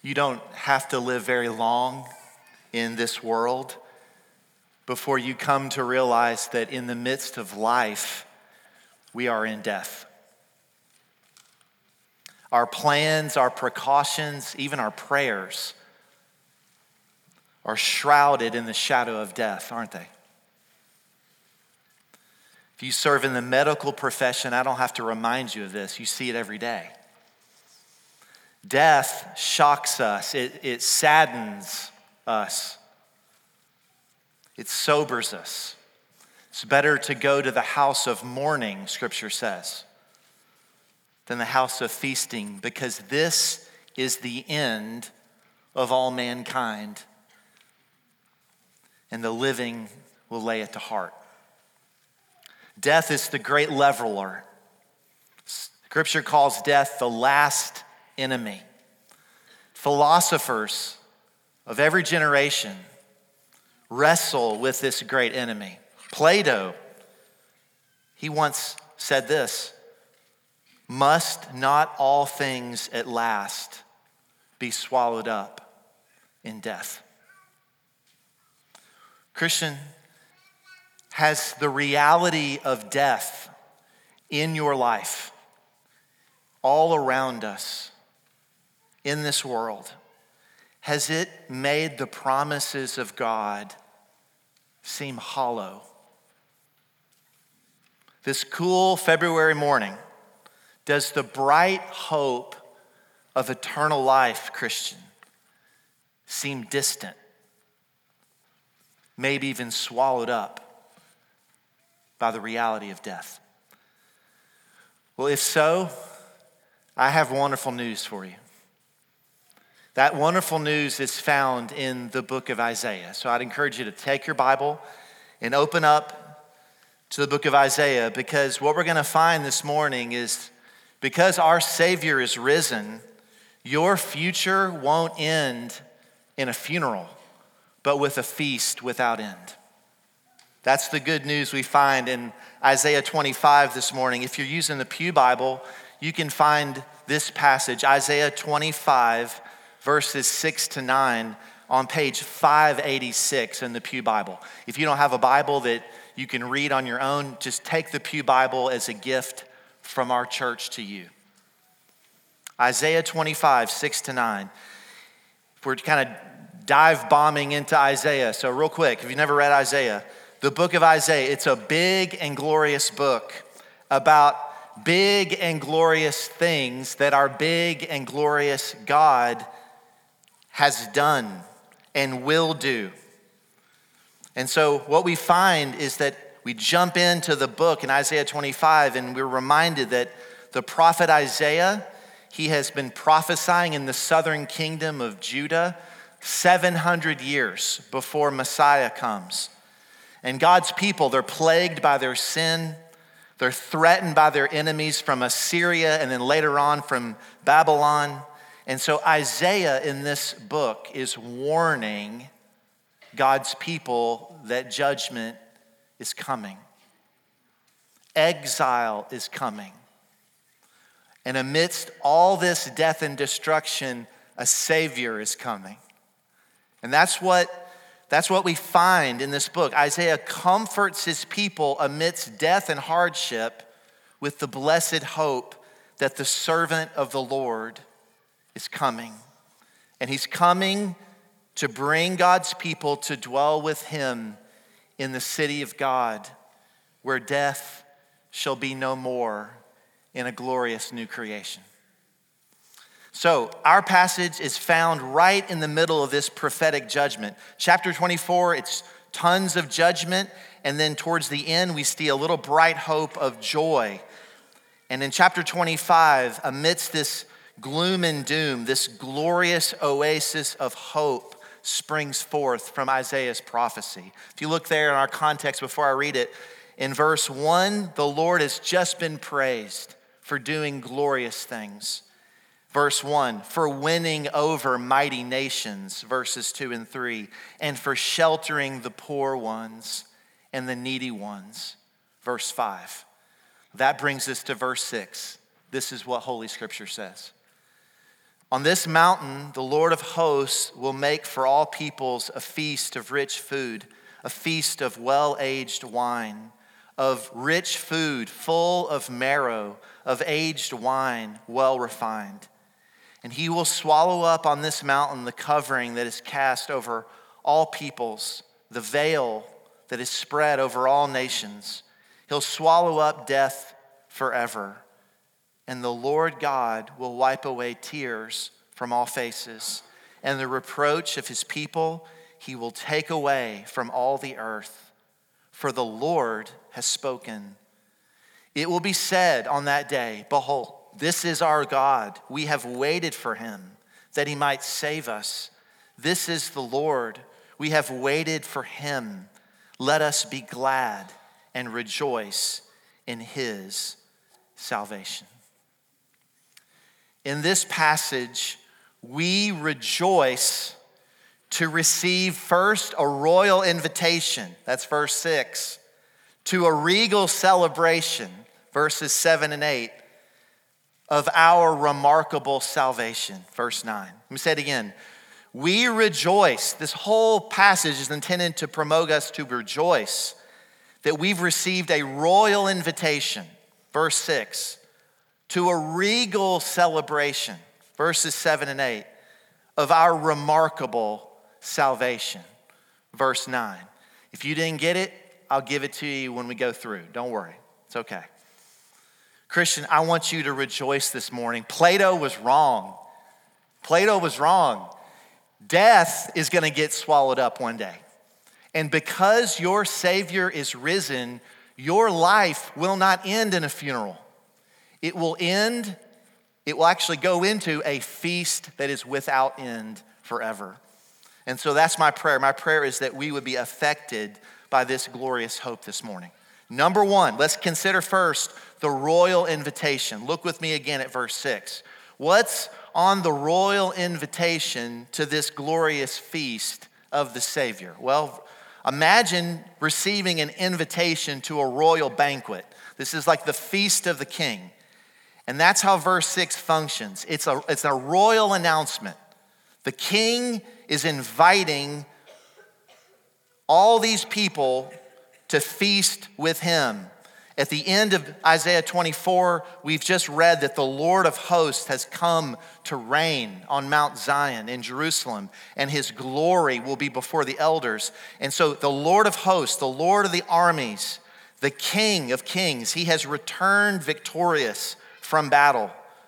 You don't have to live very long in this world before you come to realize that in the midst of life, we are in death. Our plans, our precautions, even our prayers are shrouded in the shadow of death, aren't they? If you serve in the medical profession, I don't have to remind you of this. You see it every day. Death shocks us. It saddens us. It sobers us. It's better to go to the house of mourning, Scripture says, than the house of feasting, because this is the end of all mankind, and the living will lay it to heart. Death is the great leveler. Scripture calls death the last enemy. Philosophers of every generation wrestle with this great enemy. Plato, he once said this: must not all things at last be swallowed up in death? Christian, has the reality of death in your life, all around us, in this world, has it made the promises of God seem hollow? This cool February morning, does the bright hope of eternal life, Christian, seem distant? Maybe even swallowed up by the reality of death? Well, if so, I have wonderful news for you. That wonderful news is found in the book of Isaiah. So I'd encourage you to take your Bible and open up to the book of Isaiah, because what we're going to find this morning is, because our Savior is risen, your future won't end in a funeral, but with a feast without end. That's the good news we find in Isaiah 25 this morning. If you're using the Pew Bible, you can find this passage, Isaiah 25, verses 6 to 9, on page 586 in the Pew Bible. If you don't have a Bible that you can read on your own, just take the Pew Bible as a gift from our church to you. Isaiah 25, 6 to 9. We're kind of dive bombing into Isaiah. So real quick, if you've never read Isaiah, the book of Isaiah, it's a big and glorious book about big and glorious things that our big and glorious God has done and will do. And so what we find is that we jump into the book in Isaiah 25, and we're reminded that the prophet Isaiah, he has been prophesying in the southern kingdom of Judah 700 years before Messiah comes. And God's people, they're plagued by their sin. They're threatened by their enemies from Assyria and then later on from Babylon. And so Isaiah in this book is warning God's people that judgment is coming. Exile is coming. And amidst all this death and destruction, a Savior is coming. And that's what we find in this book. Isaiah comforts his people amidst death and hardship with the blessed hope that the servant of the Lord is coming. And he's coming to bring God's people to dwell with him in the city of God, where death shall be no more, in a glorious new creation. So our passage is found right in the middle of this prophetic judgment. Chapter 24, it's tons of judgment. And then towards the end, we see a little bright hope of joy. And in chapter 25, amidst this gloom and doom, this glorious oasis of hope springs forth from Isaiah's prophecy. If you look there in our context before I read it, in verse 1, the Lord has just been praised for doing glorious things. Verse 1, for winning over mighty nations, verses 2 and 3, and for sheltering the poor ones and the needy ones, verse 5. That brings us to verse 6. This is what Holy Scripture says. On this mountain, the Lord of hosts will make for all peoples a feast of rich food, a feast of well-aged wine, of rich food full of marrow, of aged wine well refined. And he will swallow up on this mountain the covering that is cast over all peoples, the veil that is spread over all nations. He'll swallow up death forever. And the Lord God will wipe away tears from all faces, and the reproach of his people he will take away from all the earth. For the Lord has spoken. It will be said on that day, behold, this is our God. We have waited for him, that he might save us. This is the Lord. We have waited for him. Let us be glad and rejoice in his salvation. In this passage, we rejoice to receive first a royal invitation, that's verse 6, to a regal celebration, verses 7 and 8, of our remarkable salvation, verse 9. Let me say it again. We rejoice. This whole passage is intended to promote us to rejoice that we've received a royal invitation, verse 6, to a regal celebration, verses 7 and 8, of our remarkable salvation, verse 9. If you didn't get it, I'll give it to you when we go through. Don't worry, it's okay. Christian, I want you to rejoice this morning. Plato was wrong. Plato was wrong. Death is going to get swallowed up one day. And because your Savior is risen, your life will not end in a funeral. It will actually go into a feast that is without end forever. And so that's my prayer. My prayer is that we would be affected by this glorious hope this morning. Number one, let's consider first the royal invitation. Look with me again at verse 6. What's on the royal invitation to this glorious feast of the Savior? Well, imagine receiving an invitation to a royal banquet. This is like the feast of the king. And that's how verse 6 functions. It's a royal announcement. The king is inviting all these people to feast with him. At the end of Isaiah 24, we've just read that the Lord of hosts has come to reign on Mount Zion in Jerusalem, and his glory will be before the elders. And so the Lord of hosts, the Lord of the armies, the King of kings, he has returned victorious from battle.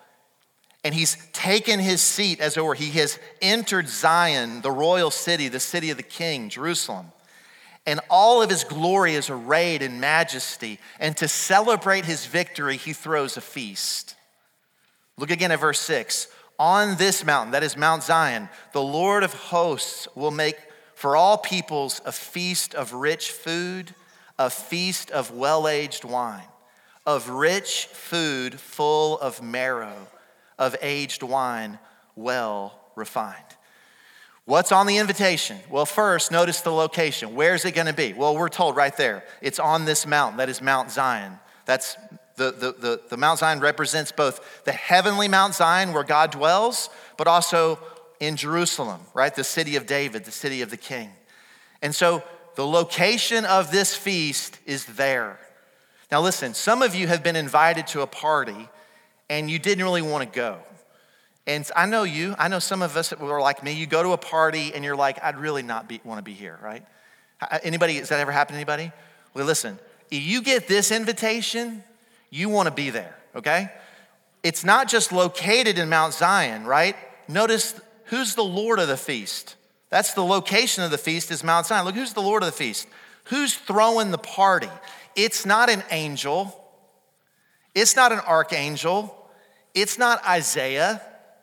And he's taken his seat, as it were. He has entered Zion, the royal city, the city of the king, Jerusalem. And all of his glory is arrayed in majesty. And to celebrate his victory, he throws a feast. Look again at verse 6. On this mountain, that is Mount Zion, the Lord of hosts will make for all peoples a feast of rich food, a feast of well-aged wine, of rich food full of marrow, of aged wine well refined. What's on the invitation? Well, first, notice the location. Where's it going to be? Well, we're told right there. It's on this mountain. That is Mount Zion. That's the Mount Zion represents both the heavenly Mount Zion where God dwells, but also in Jerusalem, right? The city of David, the city of the king. And so the location of this feast is there. Now listen, some of you have been invited to a party and you didn't really want to go. And I know some of us were like me. You go to a party and you're like, I'd really not want to be here, right? Anybody, has that ever happened to anybody? Well, listen, if you get this invitation, you want to be there, okay? It's not just located in Mount Zion, right? Notice who's the Lord of the feast. That's the location of the feast is Mount Zion. Look, who's the Lord of the feast? Who's throwing the party? It's not an angel. It's not an archangel. It's not Isaiah.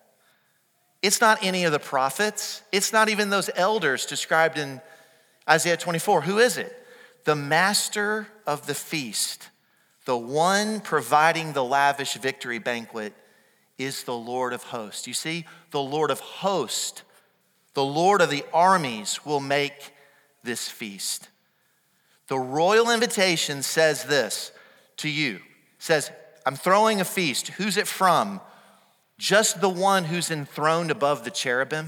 It's not any of the prophets. It's not even those elders described in Isaiah 24. Who is it? The master of the feast, the one providing the lavish victory banquet is the Lord of hosts. You see, the Lord of hosts, the Lord of the armies will make this feast. The royal invitation says this to you. It says, I'm throwing a feast. Who's it from? just the one who's enthroned above the cherubim,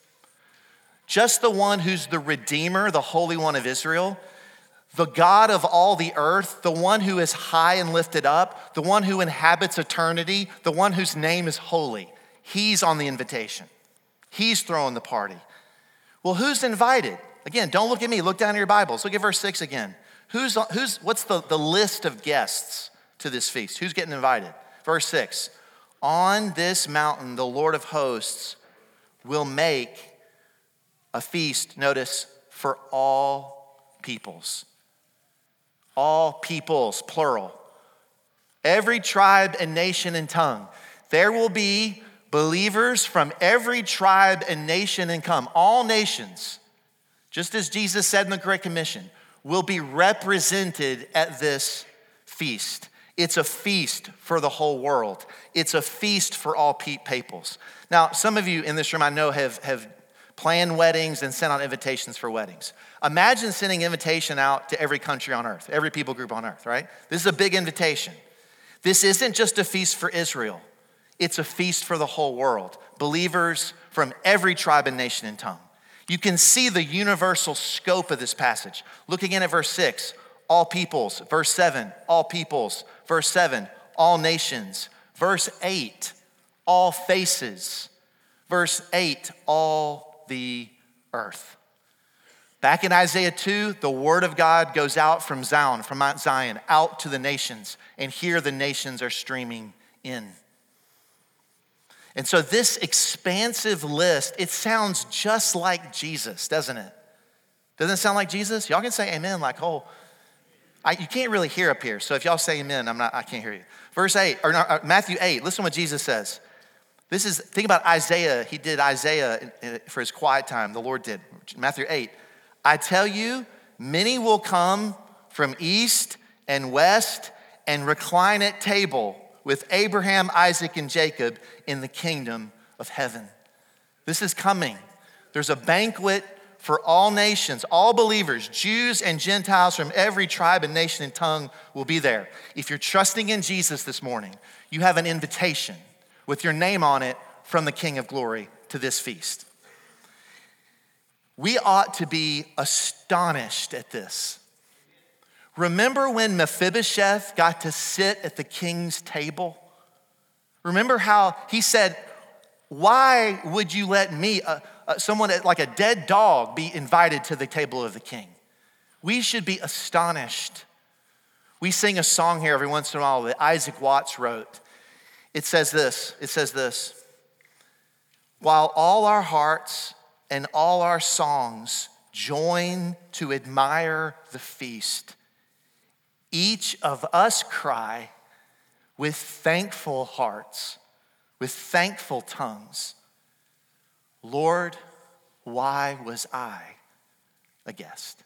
just the one who's the Redeemer, the Holy One of Israel, the God of all the earth, the one who is high and lifted up, the one who inhabits eternity, the one whose name is holy. He's on the invitation. He's throwing the party. Well, who's invited? Again, don't look at me. Look down in your Bibles. Look at verse 6 again. What's the list of guests to this feast? Who's getting invited? Verse 6. On this mountain, the Lord of hosts will make a feast, notice, for all peoples. All peoples, plural. Every tribe and nation and tongue. There will be believers from every tribe and nation and tongue. All nations, just as Jesus said in the Great Commission, will be represented at this feast. It's a feast for the whole world. It's a feast for all peoples. Now, some of you in this room I know have planned weddings and sent out invitations for weddings. Imagine sending invitation out to every country on earth, every people group on earth, right? This is a big invitation. This isn't just a feast for Israel. It's a feast for the whole world. Believers from every tribe and nation and tongue. You can see the universal scope of this passage. Look again at verse 6. All peoples. Verse 7. All peoples. Verse 7. All nations. Verse 8. All faces. Verse 8. All the earth. Back in Isaiah 2, the word of God goes out from Zion, from Mount Zion, out to the nations. And here the nations are streaming in. And so this expansive list, it sounds just like Jesus, doesn't it? Doesn't it sound like Jesus? Y'all can say amen like, oh, you can't really hear up here. So if y'all say amen, I can't hear you. Verse 8, Matthew 8, listen to what Jesus says. Think about Isaiah. He did Isaiah for his quiet time. The Lord did. Matthew 8. I tell you, many will come from east and west and recline at table with Abraham, Isaac, and Jacob in the kingdom of heaven. This is coming. There's a banquet for all nations, all believers, Jews and Gentiles from every tribe and nation and tongue will be there. If you're trusting in Jesus this morning, you have an invitation with your name on it from the King of Glory to this feast. We ought to be astonished at this. Remember when Mephibosheth got to sit at the king's table? Remember how he said, why would you let me, someone like a dead dog, be invited to the table of the king? We should be astonished. We sing a song here every once in a while that Isaac Watts wrote. It says this, while all our hearts and all our songs join to admire the feast, each of us cry with thankful hearts, with thankful tongues, Lord, why was I a guest?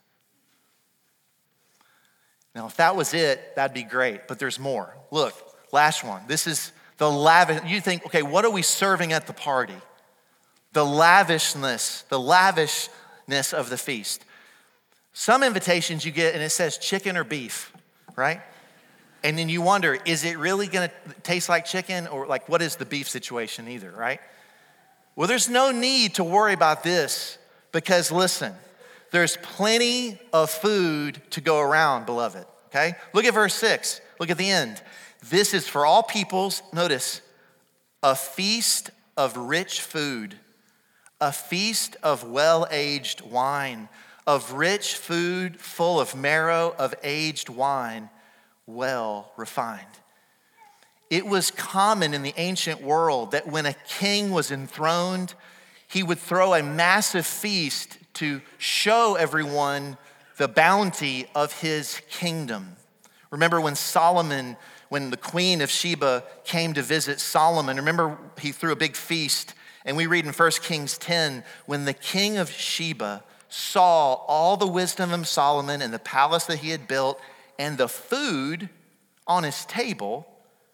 Now, if that was it, that'd be great, but there's more. Look, last one. This is the lavish. You think, okay, what are we serving at the party? The lavishness of the feast. Some invitations you get and it says chicken or beef, right? And then you wonder, is it really gonna taste like chicken, or like what is the beef situation either, right? Well, there's no need to worry about this because listen, there's plenty of food to go around, beloved, okay? Look at verse 6, look at the end. This is for all peoples, notice, a feast of rich food, a feast of well-aged wine, of rich food full of marrow of aged wine, well refined. It was common in the ancient world that when a king was enthroned, he would throw a massive feast to show everyone the bounty of his kingdom. Remember when the queen of Sheba came to visit Solomon, remember he threw a big feast, and we read in 1 Kings 10, when the king of Sheba saw all the wisdom of Solomon and the palace that he had built and the food on his table,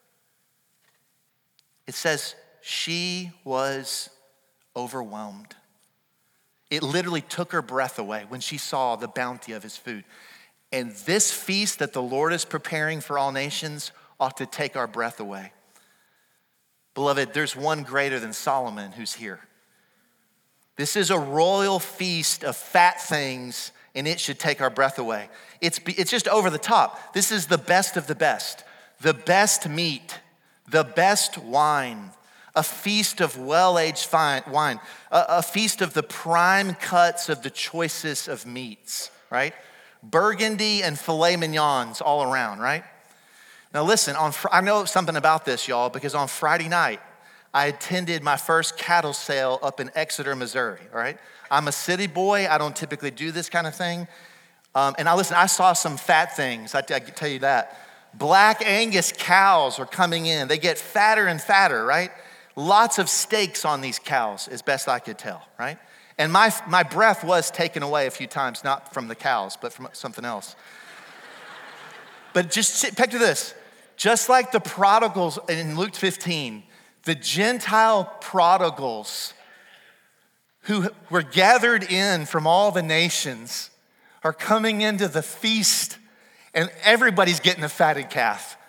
it says she was overwhelmed. It literally took her breath away when she saw the bounty of his food. And this feast that the Lord is preparing for all nations ought to take our breath away. Beloved, there's one greater than Solomon who's here. This is a royal feast of fat things, and it should take our breath away. It's just over the top. This is the best of the best meat, the best wine, a feast of well-aged wine, a feast of the prime cuts of the choicest of meats, right? Burgundy and filet mignons all around, right? Now listen, I know something about this, y'all, because on Friday night, I attended my first cattle sale up in Exeter, Missouri, all right? I'm a city boy. I don't typically do this kind of thing. And I saw some fat things, I can tell you that. Black Angus cows are coming in. They get fatter and fatter, right? Lots of steaks on these cows, as best I could tell, right? And my breath was taken away a few times, not from the cows, but from something else. But just picture this. Just like the prodigals in Luke 15, the Gentile prodigals who were gathered in from all the nations are coming into the feast, and everybody's getting a fatted calf.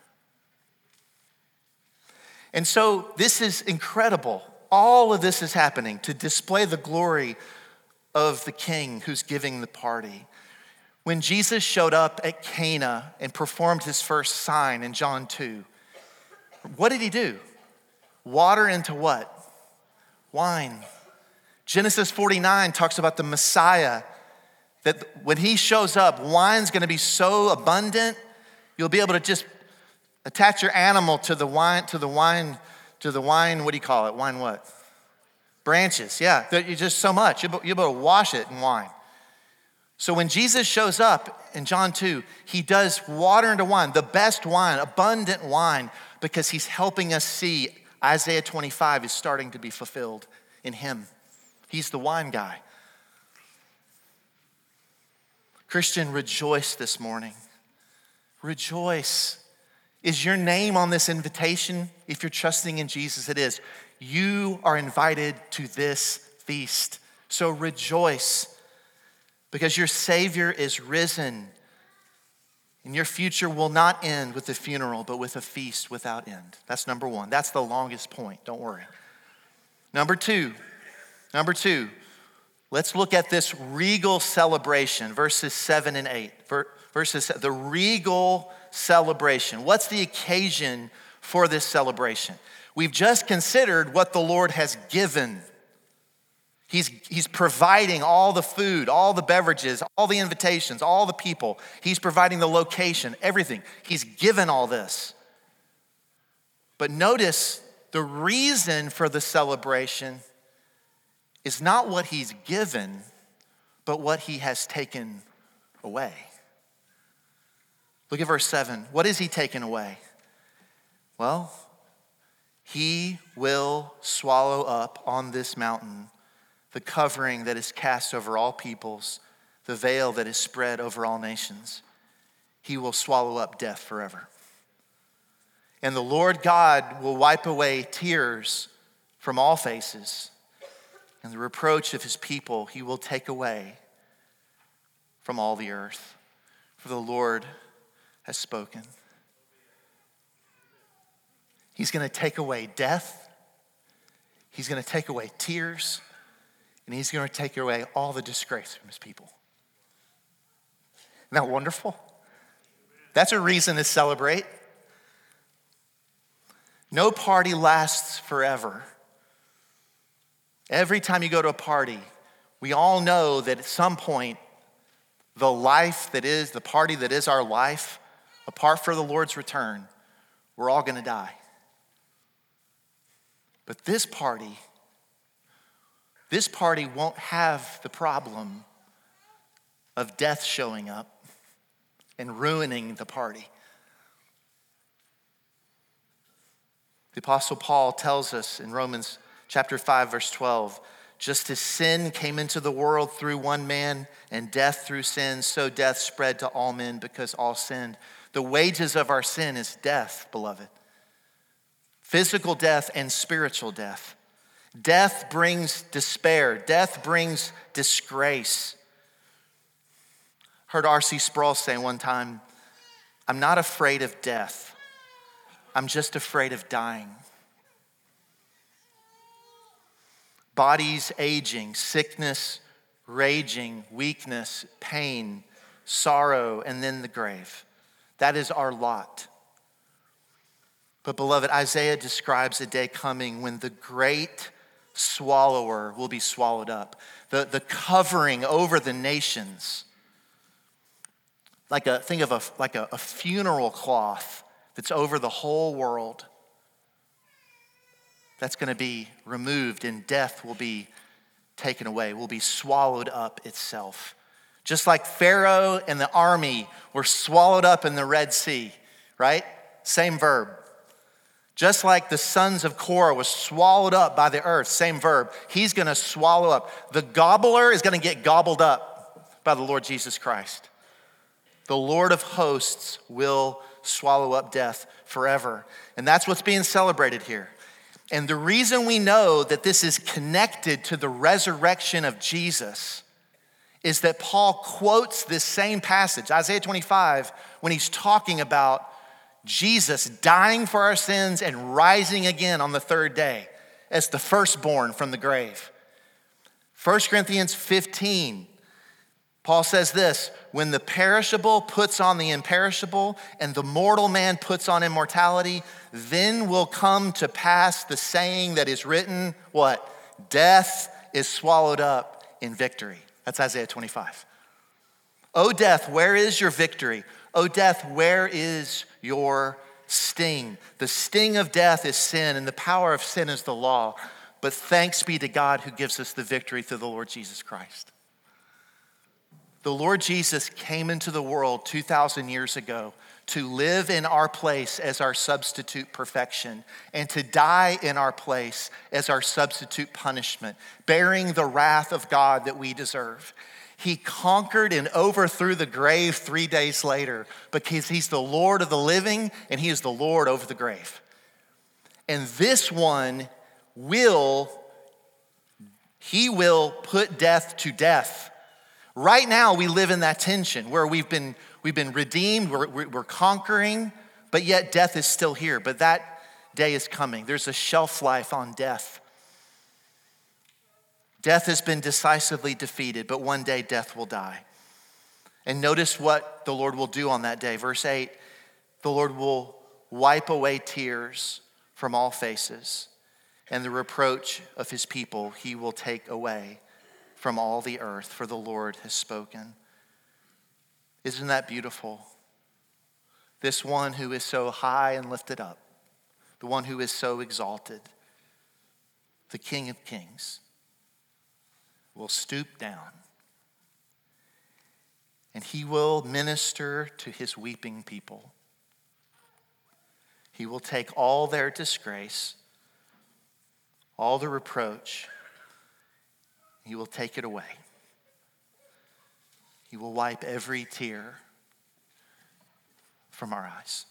And so this is incredible. All of this is happening to display the glory of the King who's giving the party. When Jesus showed up at Cana and performed his first sign in John 2, what did he do? Water into what? Wine. Genesis 49 talks about the Messiah, that when he shows up, wine's gonna be so abundant, you'll be able to just attach your animal to the wine, what do you call it? Wine what? Branches, yeah. You're just so much. You're able to wash it in wine. So when Jesus shows up in John 2, he does water into wine, the best wine, abundant wine, because he's helping us see Isaiah 25 is starting to be fulfilled in him. He's the wine guy. Christian, rejoice this morning. Rejoice. Is your name on this invitation? If you're trusting in Jesus, it is. You are invited to this feast. So rejoice, because your Savior is risen. And your future will not end with a funeral, but with a feast without end. That's number one. That's the longest point. Don't worry. Number two, let's look at this regal celebration, verses 7 and 8. The regal celebration. What's the occasion for this celebration? We've just considered what the Lord has given. He's providing all the food, all the beverages, all the invitations, all the people. He's providing the location, everything. He's given all this. But notice the reason for the celebration is not what he's given, but what he has taken away. Look at verse 7. What is he taken away? Well, he will swallow up on this mountain the covering that is cast over all peoples, the veil that is spread over all nations. He will swallow up death forever. And the Lord God will wipe away tears from all faces, and the reproach of his people he will take away from all the earth. For the Lord has spoken. He's going to take away death. He's going to take away tears. And he's going to take away all the disgrace from his people. Isn't that wonderful? That's a reason to celebrate. No party lasts forever. Every time you go to a party, we all know that at some point, the party that is our life, apart from the Lord's return, we're all going to die. But this party won't have the problem of death showing up and ruining the party. The Apostle Paul tells us in Romans chapter 5, verse 12, just as sin came into the world through one man and death through sin, so death spread to all men because all sinned. The wages of our sin is death, beloved. Physical death and spiritual death. Death brings despair. Death brings disgrace. Heard R.C. Sproul say one time, I'm not afraid of death. I'm just afraid of dying. bodies aging, sickness raging, weakness, pain, sorrow, and then the grave. That is our lot. But beloved, Isaiah describes a day coming when the great swallower will be swallowed up. The covering over the nations. Think of a funeral cloth that's over the whole world. That's going to be removed, and death will be taken away, will be swallowed up itself. Just like Pharaoh and the army were swallowed up in the Red Sea, right? Same verb. Just like the sons of Korah was swallowed up by the earth, same verb. He's going to swallow up. The gobbler is going to get gobbled up by the Lord Jesus Christ. The Lord of hosts will swallow up death forever. And that's what's being celebrated here. And the reason we know that this is connected to the resurrection of Jesus is that Paul quotes this same passage, Isaiah 25, when he's talking about Jesus dying for our sins and rising again on the third day as the firstborn from the grave. 1 Corinthians 15, Paul says this, when the perishable puts on the imperishable and the mortal man puts on immortality, then will come to pass the saying that is written, what? Death is swallowed up in victory. That's Isaiah 25. O death, where is your victory? O death, where is your sting? The sting of death is sin, and the power of sin is the law. But thanks be to God who gives us the victory through the Lord Jesus Christ. The Lord Jesus came into the world 2,000 years ago to live in our place as our substitute perfection and to die in our place as our substitute punishment, bearing the wrath of God that we deserve. He conquered and overthrew the grave 3 days later because he's the Lord of the living and he is the Lord over the grave. And this one will put death to death. Right now, we live in that tension where we've been redeemed, we're conquering, but yet death is still here. But that day is coming. There's a shelf life on death. Death has been decisively defeated, but one day death will die. And notice what the Lord will do on that day. Verse 8, the Lord will wipe away tears from all faces, and the reproach of his people he will take away from all the earth, for the Lord has spoken. Isn't that beautiful? This one who is so high and lifted up, the one who is so exalted, the King of Kings, will stoop down and he will minister to his weeping people. He will take all their disgrace, all the reproach. He will take it away. He will wipe every tear from our eyes.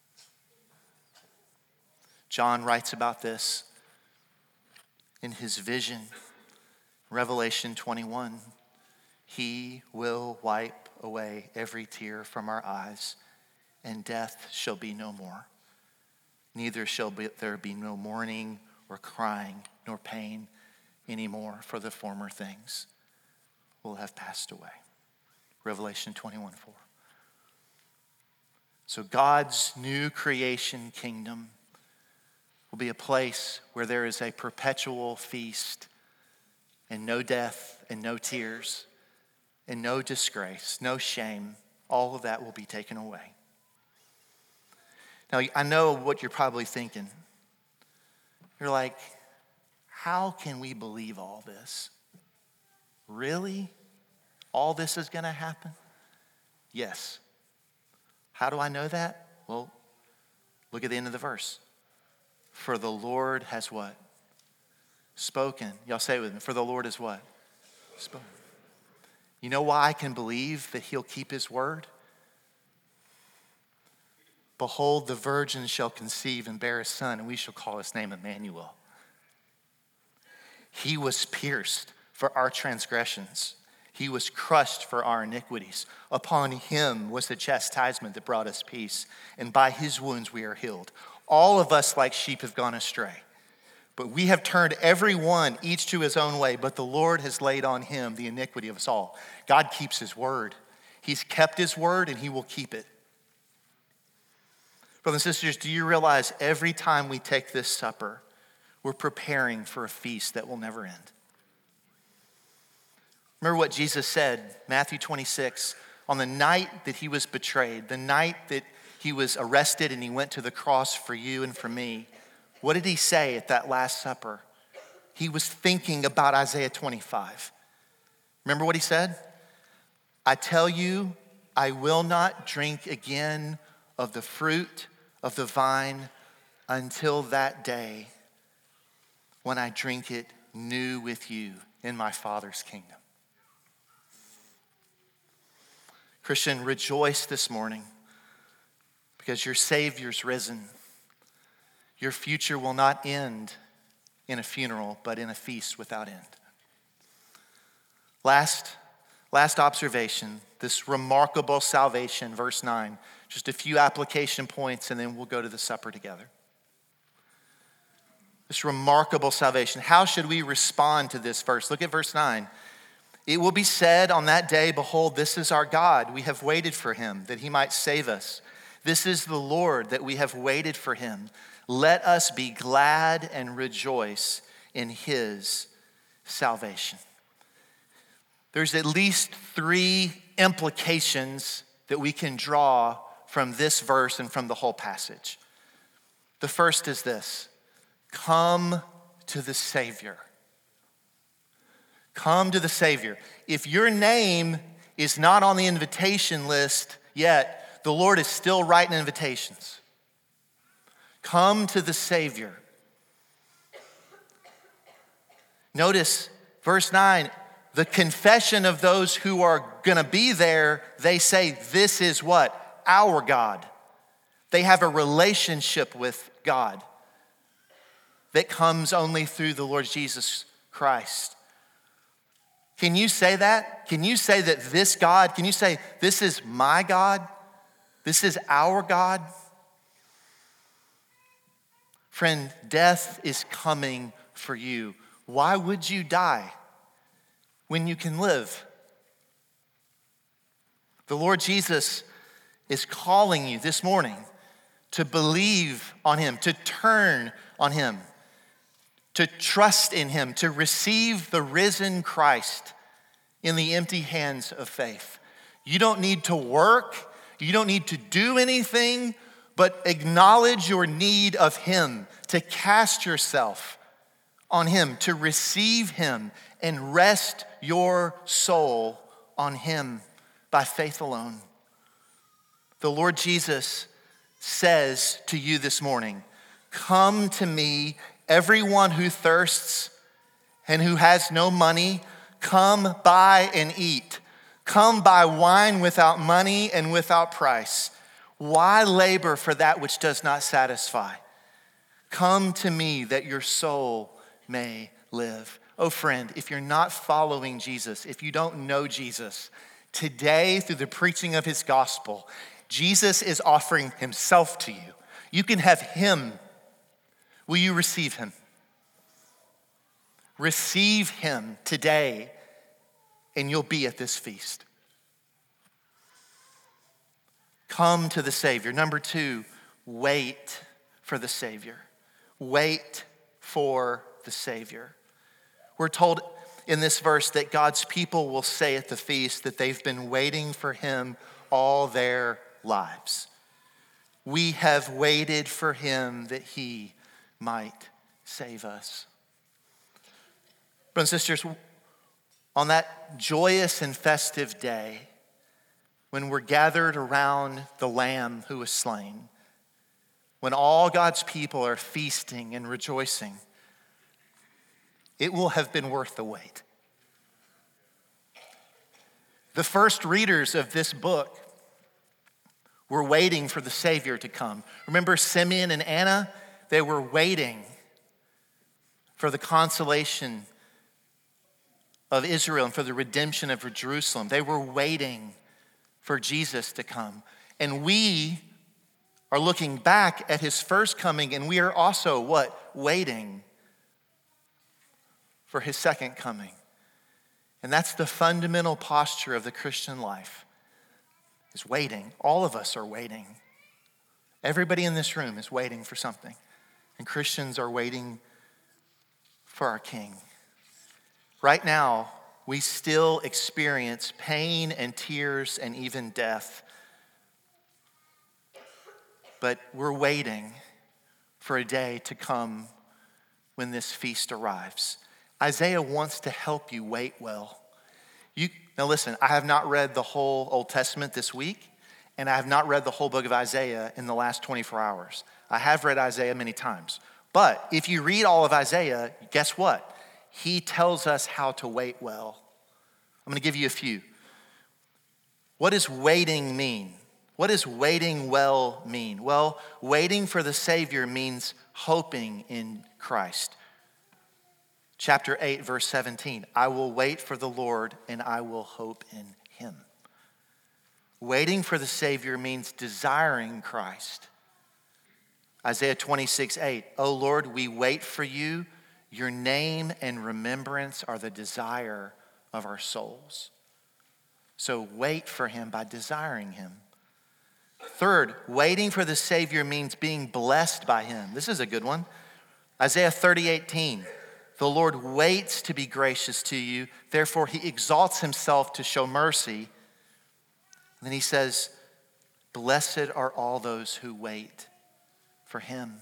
John writes about this in his vision, Revelation 21. He will wipe away every tear from our eyes, and death shall be no more. Neither shall there be no mourning or crying nor pain anymore, for the former things will have passed away. Revelation 21:4. So God's new creation kingdom will be a place where there is a perpetual feast and no death and no tears and no disgrace, no shame. All of that will be taken away. Now, I know what you're probably thinking. You're like, how can we believe all this? Really? All this is going to happen? Yes. How do I know that? Well, look at the end of the verse. For the Lord has what? Spoken. Y'all say it with me. For the Lord is what? Spoken. You know why I can believe that he'll keep his word? Behold, the virgin shall conceive and bear a son, and we shall call his name Emmanuel. He was pierced for our transgressions. He was crushed for our iniquities. Upon him was the chastisement that brought us peace, and by his wounds we are healed. All of us like sheep have gone astray. But we have turned every one, each to his own way, but the Lord has laid on him the iniquity of us all. God keeps his word. He's kept his word and he will keep it. Brothers and sisters, do you realize every time we take this supper, we're preparing for a feast that will never end? Remember what Jesus said, Matthew 26, on the night that he was betrayed, the night that he was arrested and he went to the cross for you and for me. What did he say at that Last Supper? He was thinking about Isaiah 25. Remember what he said? I tell you, I will not drink again of the fruit of the vine until that day when I drink it new with you in my Father's kingdom. Christian, rejoice this morning because your Savior's risen. Your future will not end in a funeral, but in a feast without end. Last observation, this remarkable salvation, verse 9. Just a few application points and then we'll go to the supper together. This remarkable salvation. How should we respond to this verse? Look at verse 9. It will be said on that day, behold, this is our God. We have waited for him that he might save us. This is the Lord that we have waited for him. Let us be glad and rejoice in his salvation. There's at least 3 implications that we can draw from this verse and from the whole passage. The first is this: come to the Savior. Come to the Savior. If your name is not on the invitation list yet, the Lord is still writing invitations. Come to the Savior. Notice verse 9, the confession of those who are going to be there, they say, this is what? Our God. They have a relationship with God that comes only through the Lord Jesus Christ. Can you say that? Can you say that this God, can you say, this is my God? This is our God? Friend, death is coming for you. Why would you die when you can live? The Lord Jesus is calling you this morning to believe on him, to turn on him, to trust in him, to receive the risen Christ in the empty hands of faith. You don't need to work. You don't need to do anything but acknowledge your need of him, to cast yourself on him, to receive him and rest your soul on him by faith alone. The Lord Jesus says to you this morning, come to me, everyone who thirsts and who has no money, come buy and eat. Come buy wine without money and without price. Why labor for that which does not satisfy? Come to me that your soul may live. Oh friend, if you're not following Jesus, if you don't know Jesus, today through the preaching of his gospel, Jesus is offering himself to you. You can have him. Will you receive him? Receive him today, and you'll be at this feast. Come to the Savior. Number 2, wait for the Savior. Wait for the Savior. We're told in this verse that God's people will say at the feast that they've been waiting for him all their lives. We have waited for him that he might save us. Brothers and sisters, on that joyous and festive day, when we're gathered around the Lamb who was slain, when all God's people are feasting and rejoicing, it will have been worth the wait. The first readers of this book were waiting for the Savior to come. Remember Simeon and Anna? They were waiting for the consolation of Israel and for the redemption of Jerusalem. They were waiting for Jesus to come. And we are looking back at his first coming, and we are also what? Waiting for his second coming. And that's the fundamental posture of the Christian life, is waiting. All of us are waiting. Everybody in this room is waiting for something. And Christians are waiting for our King. Right now, we still experience pain and tears and even death. But we're waiting for a day to come when this feast arrives. Isaiah wants to help you wait well. Now listen, I have not read the whole Old Testament this week, and I have not read the whole book of Isaiah in the last 24 hours. I have read Isaiah many times. But if you read all of Isaiah, guess what? He tells us how to wait well. I'm going to give you a few. What does waiting mean? What does waiting well mean? Well, waiting for the Savior means hoping in Christ. Chapter 8, verse 17, I will wait for the Lord and I will hope in him. Waiting for the Savior means desiring Christ. Isaiah 26:8, O Lord, we wait for you. Your name and remembrance are the desire of our souls. So wait for him by desiring him. Third, waiting for the Savior means being blessed by him. This is a good one. Isaiah 30:18, the Lord waits to be gracious to you, therefore he exalts himself to show mercy. And then he says, blessed are all those who wait for him.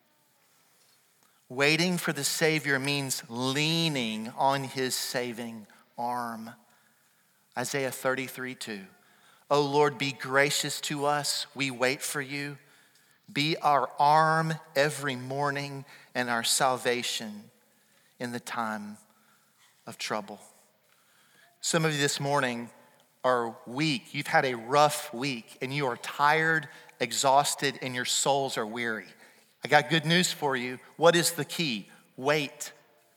Waiting for the Savior means leaning on his saving arm. Isaiah 33:2. O Lord, be gracious to us. We wait for you. Be our arm every morning and our salvation in the time of trouble. Some of you this morning are weak. You've had a rough week and you are tired, exhausted, and your souls are weary. I got good news for you. What is the key? Wait.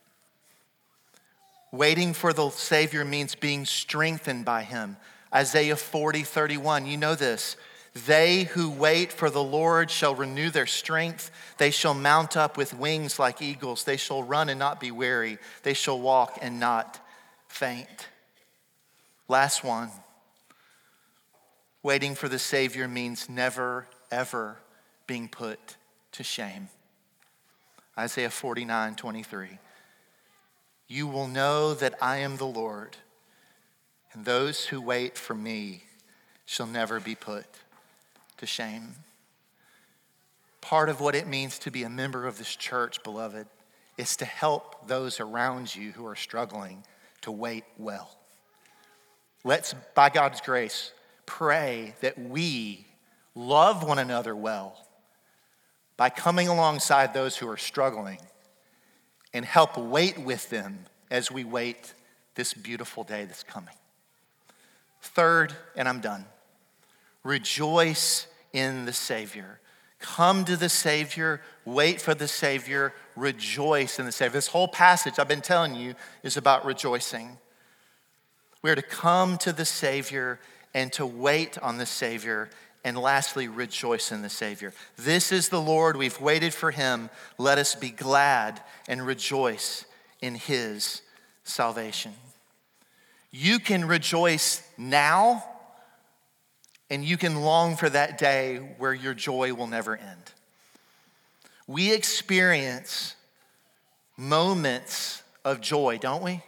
Waiting for the Savior means being strengthened by him. Isaiah 40:31, you know this. They who wait for the Lord shall renew their strength. They shall mount up with wings like eagles. They shall run and not be weary. They shall walk and not faint. Last one. Waiting for the Savior means never, ever being put to shame. Isaiah 49:23. You will know that I am the Lord, and those who wait for me shall never be put to shame. Part of what it means to be a member of this church, beloved, is to help those around you who are struggling to wait well. Let's, by God's grace, pray that we love one another well by coming alongside those who are struggling and help wait with them as we wait this beautiful day that's coming. Third, and I'm done, rejoice in the Savior. Come to the Savior, wait for the Savior, rejoice in the Savior. This whole passage I've been telling you is about rejoicing. We're to come to the Savior and to wait on the Savior, and lastly, rejoice in the Savior. This is the Lord, we've waited for him. Let us be glad and rejoice in his salvation. You can rejoice now, and you can long for that day where your joy will never end. We experience moments of joy, don't we?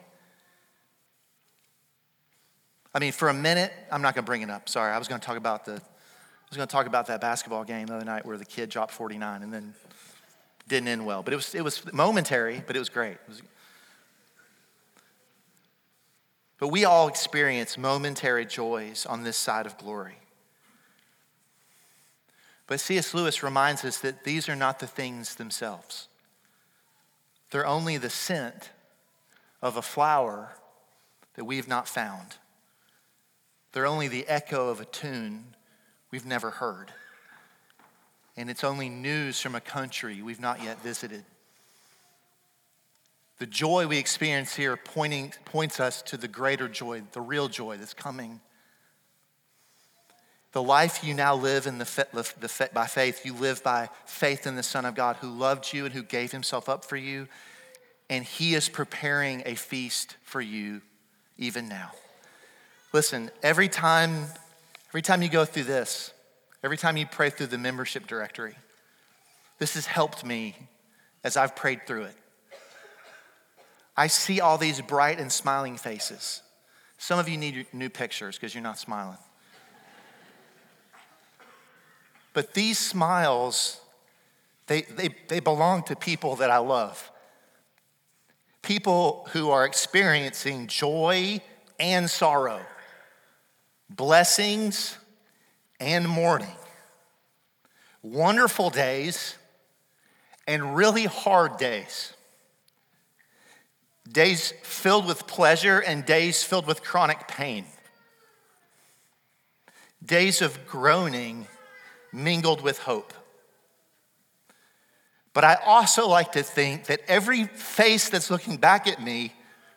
I mean, for a minute, I'm not going to bring it up. Sorry, I was going to talk about that basketball game the other night where the kid dropped 49 and then didn't end well. But it was momentary, but it was great. But we all experience momentary joys on this side of glory. But C.S. Lewis reminds us that these are not the things themselves. They're only the scent of a flower that we've not found. They're only the echo of a tune we've never heard. And it's only news from a country we've not yet visited. The joy we experience here points us to the greater joy, the real joy that's coming. The life you now live by faith, you live by faith in the Son of God who loved you and who gave himself up for you. and he is preparing a feast for you even now. Listen, every time you go through this, every time you pray through the membership directory, this has helped me as I've prayed through it. I see all these bright and smiling faces. Some of you need new pictures because you're not smiling. But these smiles, they belong to people that I love. People who are experiencing joy and sorrow, blessings and mourning, wonderful days and really hard days. Days filled with pleasure and days filled with chronic pain. Days of groaning mingled with hope. But I also like to think that every face that's looking back at me,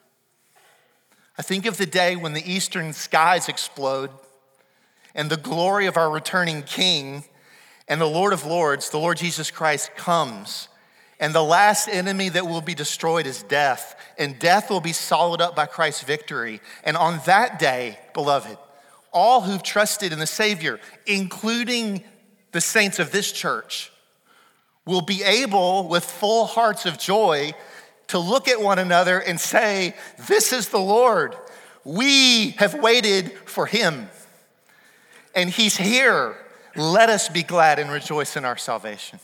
I think of the day when the eastern skies explode and the glory of our returning King and the Lord of Lords, the Lord Jesus Christ, comes. And the last enemy that will be destroyed is death. And death will be swallowed up by Christ's victory. And on that day, beloved, all who've trusted in the Savior, including the saints of this church, will be able, with full hearts of joy, to look at one another and say, "This is the Lord. We have waited for him. And he's here. Let us be glad and rejoice in our salvation."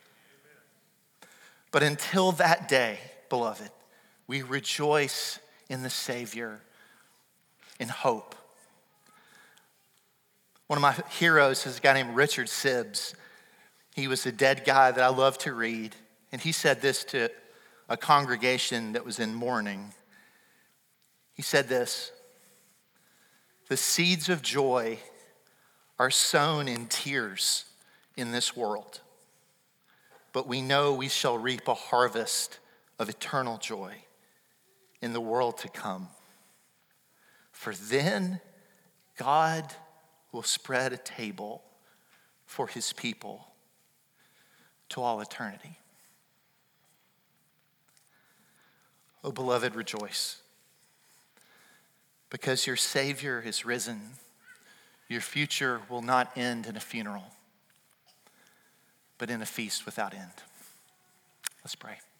But until that day, beloved, we rejoice in the Savior in hope. One of my heroes is a guy named Richard Sibbs. He was a dead guy that I love to read. And he said this to a congregation that was in mourning. He said this: "The seeds of joy are sown in tears in this world, but we know we shall reap a harvest of eternal joy in the world to come. For then God will spread a table for his people to all eternity." Oh, beloved, rejoice, because your Savior is risen. Your future will not end in a funeral, but in a feast without end. Let's pray.